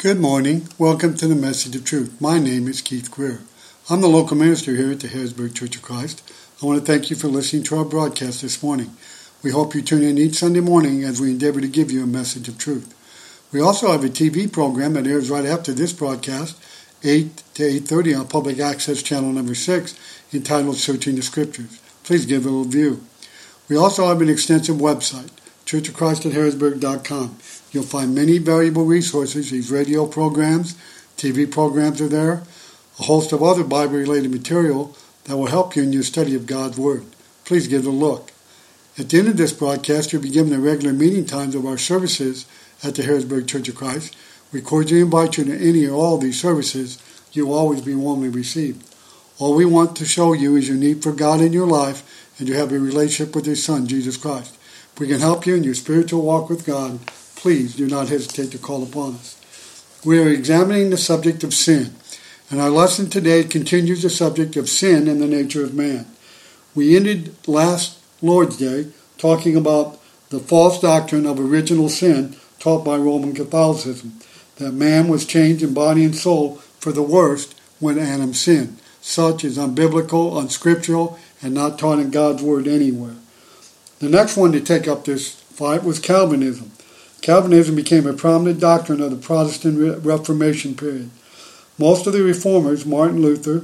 Good morning. Welcome to the Message of Truth. My name is Keith Greer. I'm the local minister here at the Harrisburg Church of Christ. I want to thank you for listening to our broadcast this morning. We hope you tune in each Sunday morning as we endeavor to give you a message of truth. We also have a TV program that airs right after this broadcast, 8 to 8:30 on Public Access Channel number 6, entitled Searching the Scriptures. Please give it a view. We also have an extensive website, churchofchrist@harrisburg.com. You'll find many valuable resources. These radio programs, TV programs are there, a host of other Bible-related material that will help you in your study of God's Word. Please give it a look. At the end of this broadcast, you'll be given the regular meeting times of our services at the Harrisburg Church of Christ. We cordially invite you to any or all of these services. You'll always be warmly received. All we want to show you is your need for God in your life and to have a relationship with His Son, Jesus Christ. If we can help you in your spiritual walk with God, please do not hesitate to call upon us. We are examining the subject of sin, and our lesson today continues the subject of sin and the nature of man. We ended last Lord's Day talking about the false doctrine of original sin taught by Roman Catholicism, that man was changed in body and soul for the worst when Adam sinned. Such is unbiblical, unscriptural, and not taught in God's Word anywhere. The next one to take up this fight was Calvinism. Calvinism became a prominent doctrine of the Protestant Reformation period. Most of the reformers, Martin Luther,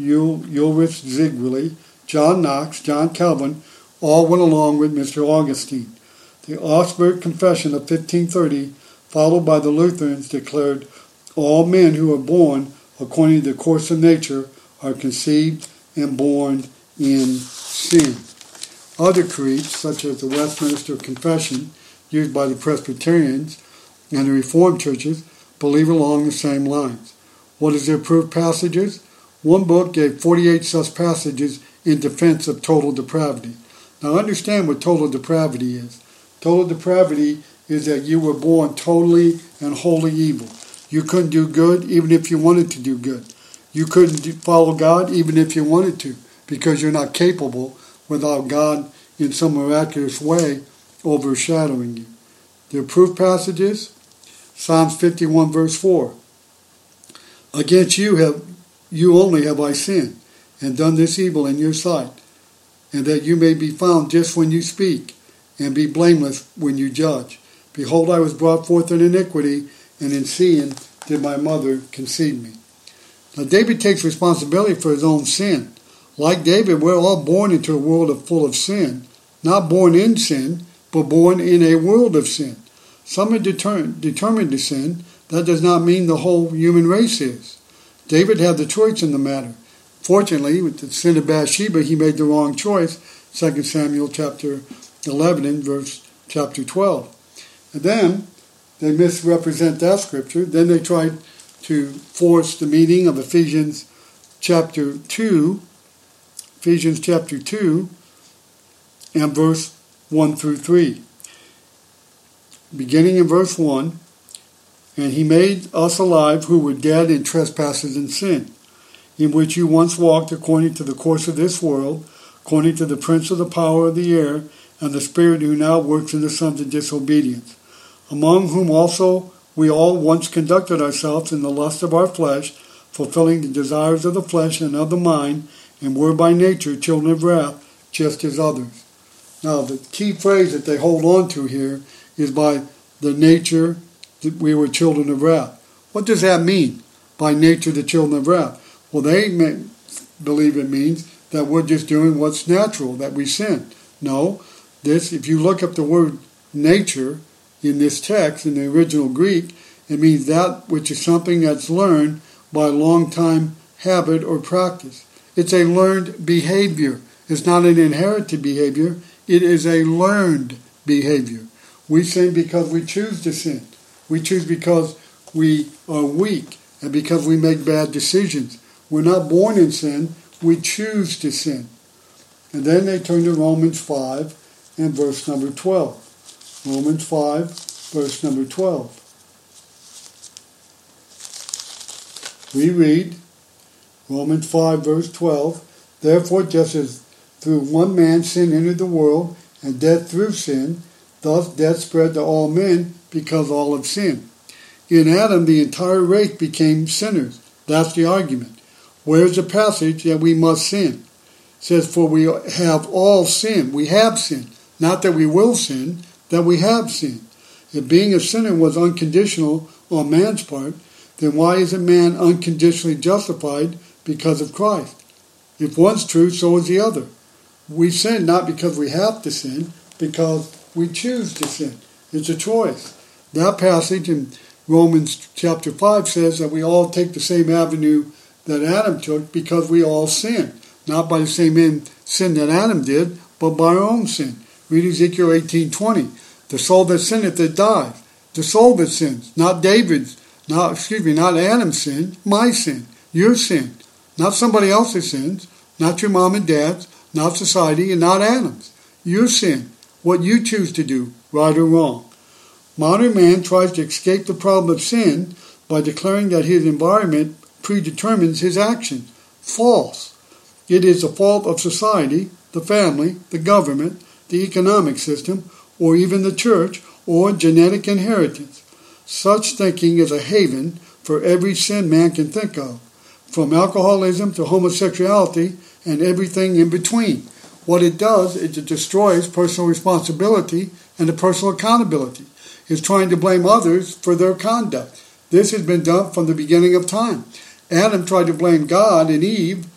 Ulrich Zwingli, John Knox, John Calvin, all went along with Mr. Augustine. The Augsburg Confession of 1530, followed by the Lutherans, declared all men who are born according to the course of nature are conceived and born in sin. Other creeds, such as the Westminster Confession, used by the Presbyterians and the Reformed churches, believe along the same lines. What is their proof passages? One book gave 48 such passages in defense of total depravity. Now understand what total depravity is. Total depravity is that you were born totally and wholly evil. You couldn't do good even if you wanted to do good. You couldn't follow God even if you wanted to, because you're not capable without God in some miraculous way overshadowing you. Their proof passages, Psalms 51 verse 4. Against you only have I sinned, and done this evil in your sight, and that you may be found just when you speak, and be blameless when you judge. Behold, I was brought forth in iniquity, and in sin did my mother conceive me. Now David takes responsibility for his own sin. Like David, we're all born into a world full of sin. Not born in sin, but born in a world of sin. Some are determined to sin. That does not mean the whole human race is. David had the choice in the matter. Fortunately, with the sin of Bathsheba, he made the wrong choice. 2 Samuel chapter 11 and verse chapter 12. And then they misrepresent that scripture. Then they tried to force the meaning of Ephesians chapter 2 and verse 1 through 3. Beginning in verse 1, and he made us alive who were dead in trespasses and sin, in which you once walked according to the course of this world, according to the prince of the power of the air, and the spirit who now works in the sons of disobedience, among whom also we all once conducted ourselves in the lust of our flesh, fulfilling the desires of the flesh and of the mind, and were by nature children of wrath, just as others. Now, the key phrase that they hold on to here is by the nature that we were children of wrath. What does that mean, by nature the children of wrath? Well, they believe it means that we're just doing what's natural, that we sin. No, if you look up the word nature in this text, in the original Greek, it means that which is something that's learned by long time habit or practice. It's a learned behavior. It's not an inherited behavior. It is a learned behavior. We sin because we choose to sin. We choose because we are weak and because we make bad decisions. We're not born in sin. We choose to sin. And then they turn to Romans 5 and verse number 12. Romans 5, verse number 12. We read, Romans 5, verse 12, therefore, just as through one man sin entered the world, and death through sin, thus death spread to all men because all have sinned. In Adam, the entire race became sinners. That's the argument. Where's the passage that we must sin? It says, for we have all sinned. We have sinned. Not that we will sin, that we have sinned. If being a sinner was unconditional on man's part, then why isn't man unconditionally justified because of Christ? If one's true, so is the other. We sin not because we have to sin, because we choose to sin. It's a choice. That passage in Romans chapter 5 says that we all take the same avenue that Adam took because we all sin. Not by the same sin that Adam did, but by our own sin. Read Ezekiel 18:20. The soul that sinneth, it dies. The soul that sins, not not Adam's sin, my sin, your sin. Not somebody else's sins, not your mom and dad's, not society, and not Adam's. Your sin, what you choose to do, right or wrong. Modern man tries to escape the problem of sin by declaring that his environment predetermines his actions. False. It is the fault of society, the family, the government, the economic system, or even the church, or genetic inheritance. Such thinking is a haven for every sin man can think of, from alcoholism to homosexuality and everything in between. What it does is it destroys personal responsibility and the personal accountability. It's trying to blame others for their conduct. This has been done from the beginning of time. Adam tried to blame God and Eve.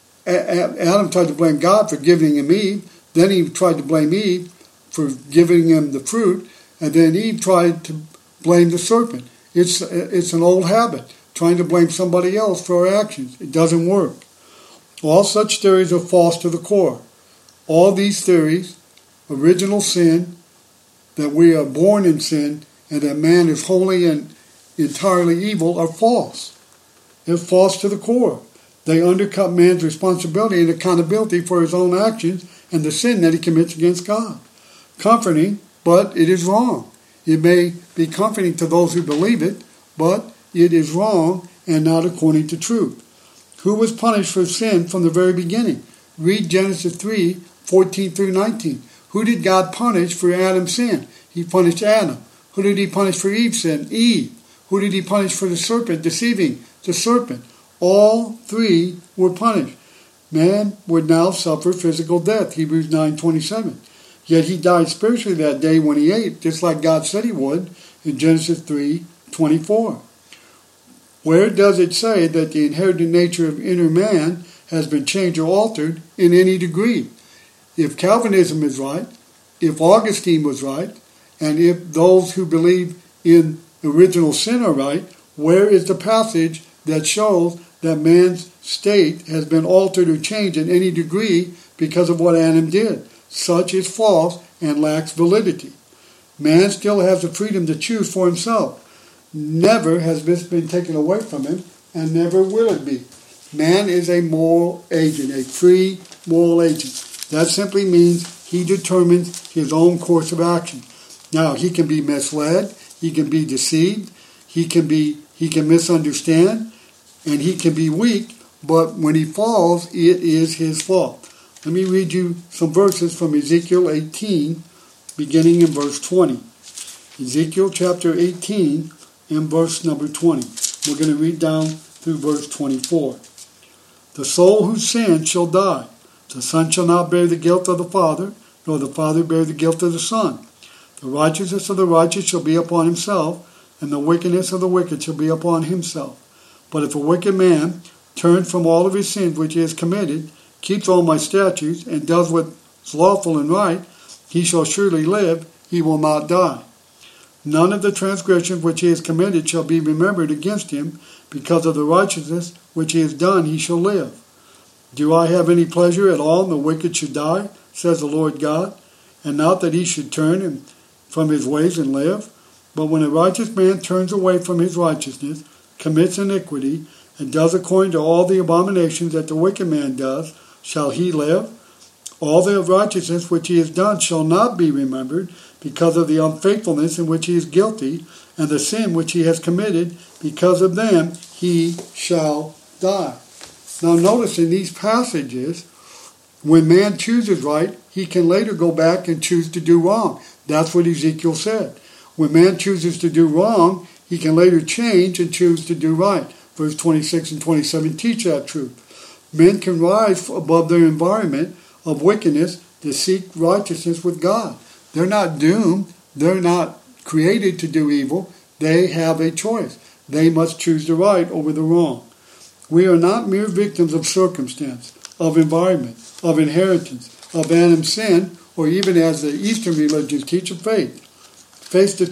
Adam tried to blame God for giving him Eve. Then he tried to blame Eve for giving him the fruit. And then Eve tried to blame the serpent. It's an old habit, trying to blame somebody else for our actions. It doesn't work. All such theories are false to the core. All these theories, original sin, that we are born in sin, and that man is wholly and entirely evil, are false. They're false to the core. They undercut man's responsibility and accountability for his own actions and the sin that he commits against God. Comforting, but it is wrong. It may be comforting to those who believe it, but it is wrong and not according to truth. Who was punished for sin from the very beginning? Read Genesis 3:14 through 19. Who did God punish for Adam's sin? He punished Adam. Who did he punish for Eve's sin? Eve. Who did he punish for the serpent deceiving? The serpent. All three were punished. Man would now suffer physical death, Hebrews 9:27. Yet he died spiritually that day when he ate, just like God said he would in Genesis 3:24. Where does it say that the inherited nature of inner man has been changed or altered in any degree? If Calvinism is right, if Augustine was right, and if those who believe in original sin are right, where is the passage that shows that man's state has been altered or changed in any degree because of what Adam did? Such is false and lacks validity. Man still has the freedom to choose for himself. Never has this been taken away from him, and never will it be. Man is a moral agent, a free moral agent. That simply means he determines his own course of action. Now, he can be misled, he can be deceived, he can misunderstand, and he can be weak, but when he falls, it is his fault. Let me read you some verses from Ezekiel 18, beginning in verse 20. Ezekiel chapter 18 and verse number 20. We're going to read down through verse 24. The soul who sins shall die. The son shall not bear the guilt of the father, nor the father bear the guilt of the son. The righteousness of the righteous shall be upon himself, and the wickedness of the wicked shall be upon himself. But if a wicked man turn from all of his sins which he has committed, keeps all my statutes, and does what is lawful and right, he shall surely live, he will not die. None of the transgressions which he has committed shall be remembered against him, because of the righteousness which he has done he shall live. Do I have any pleasure at all in the wicked should die, says the Lord God, and not that he should turn from his ways and live? But when a righteous man turns away from his righteousness, commits iniquity, and does according to all the abominations that the wicked man does, shall he live? All the righteousness which he has done shall not be remembered, because of the unfaithfulness in which he is guilty, and the sin which he has committed, because of them he shall die. Now notice in these passages, when man chooses right, he can later go back and choose to do wrong. That's what Ezekiel said. When man chooses to do wrong, he can later change and choose to do right. Verse 26 and 27 teach that truth. Men can rise above their environment of wickedness to seek righteousness with God. They're not doomed. They're not created to do evil. They have a choice. They must choose the right over the wrong. We are not mere victims of circumstance, of environment, of inheritance, of Adam's sin, or even as the Eastern religions teach of faith. Face the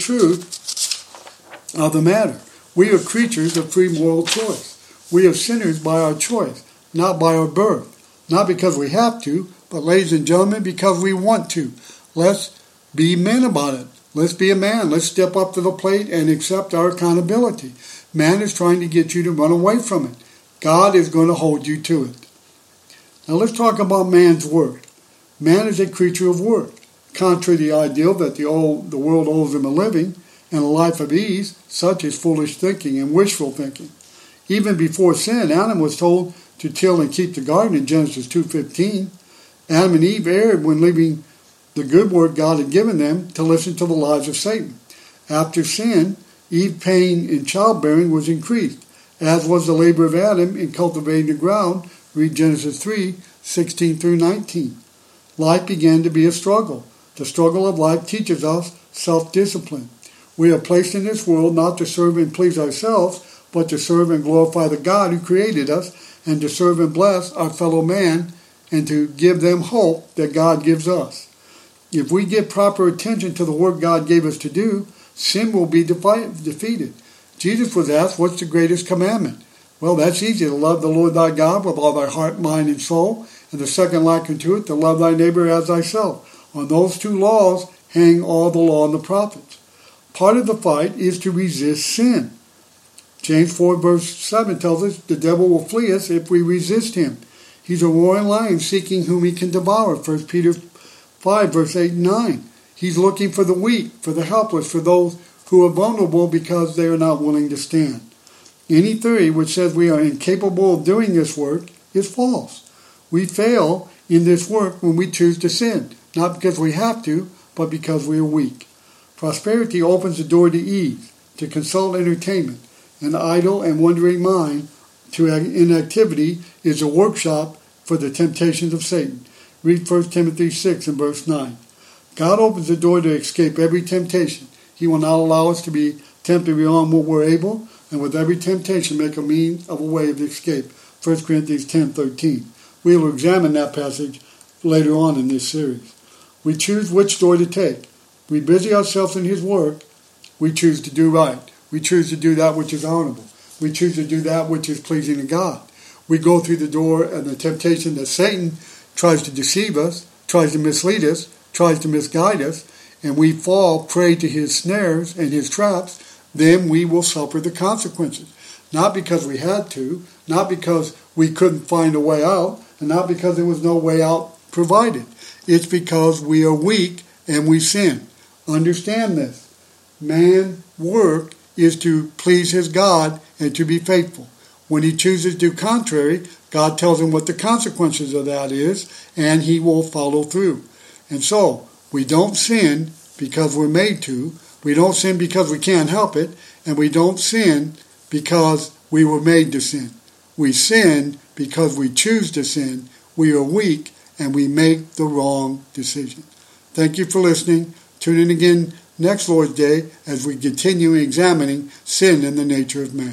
truth of the matter. We are creatures of free moral choice. We are sinners by our choice, not by our birth. Not because we have to, but ladies and gentlemen, because we want to. Let's be men about it. Let's be a man. Let's step up to the plate and accept our accountability. Man is trying to get you to run away from it. God is going to hold you to it. Now let's talk about man's work. Man is a creature of work. Contrary to the ideal that the world owes him a living and a life of ease, such is foolish thinking and wishful thinking. Even before sin, Adam was told to till and keep the garden in Genesis 2:15. Adam and Eve erred when leaving the good word God had given them to listen to the lies of Satan. After sin, Eve's pain in childbearing was increased, as was the labor of Adam in cultivating the ground. Read Genesis 3:16 through 19. Life began to be a struggle. The struggle of life teaches us self-discipline. We are placed in this world not to serve and please ourselves, but to serve and glorify the God who created us, and to serve and bless our fellow man, and to give them hope that God gives us. If we give proper attention to the work God gave us to do, sin will be defeated. Jesus was asked, what's the greatest commandment? Well, that's easy, to love the Lord thy God with all thy heart, mind, and soul. And the second like unto it, to love thy neighbor as thyself. On those two laws hang all the law and the prophets. Part of the fight is to resist sin. James 4 verse 7 tells us the devil will flee us if we resist him. He's a roaring lion seeking whom he can devour. 1 Peter 5 verse 8 and 9. He's looking for the weak, for the helpless, for those who are vulnerable because they are not willing to stand. Any theory which says we are incapable of doing this work is false. We fail in this work when we choose to sin, not because we have to, but because we are weak. Prosperity opens the door to ease, to consult entertainment. An idle and wandering mind to inactivity is a workshop for the temptations of Satan. Read 1 Timothy 6 and verse 9. God opens the door to escape every temptation. He will not allow us to be tempted beyond what we're able, and with every temptation make a means of a way of escape. 1 Corinthians 10:13. We will examine that passage later on in this series. We choose which door to take. We busy ourselves in his work. We choose to do right. We choose to do that which is honorable. We choose to do that which is pleasing to God. We go through the door and the temptation that Satan tries to deceive us, tries to mislead us, tries to misguide us, and we fall prey to his snares and his traps, then we will suffer the consequences. Not because we had to, not because we couldn't find a way out, and not because there was no way out provided. It's because we are weak and we sin. Understand this. Man's work is to please his God and to be faithful. When he chooses to do contrary, God tells him what the consequences of that is, and he will follow through. And so, we don't sin because we're made to. We don't sin because we can't help it, and we don't sin because we were made to sin. We sin because we choose to sin. We are weak, and we make the wrong decision. Thank you for listening. Tune in again next Lord's Day as we continue examining sin in the nature of man.